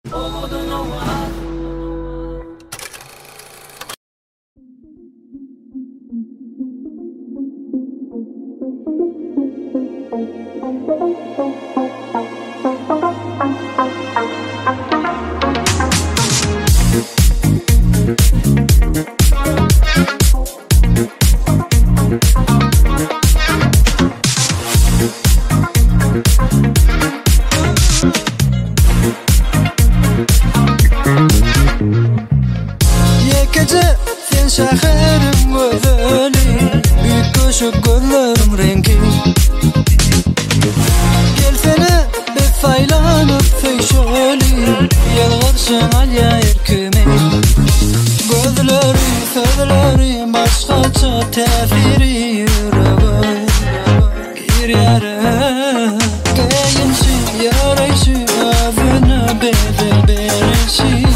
Gece sen şehrim gözeli, büyük koşuk gözlerim rengi. Gelsene faylanıp feşoli, yalvarşın alya erkimi. Gözleri başkaça tefiri yüreği. Bir yere geyinşi yarayşı, avını bebe berişi.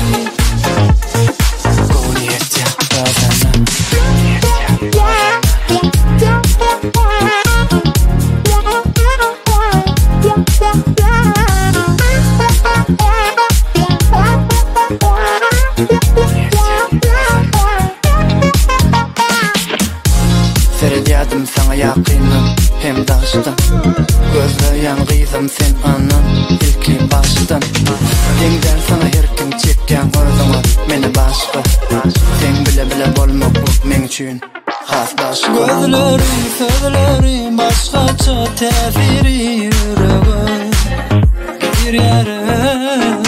Feryadım sana yakınım hem daştan, gözleyen gıydım sen anan ilki baştan. Dengden sana her kim çekken orzama meni başka. Sen bile bile bolmak bu men üçün has başka. Gözleri başkaça tefiri yüreği. Bir yere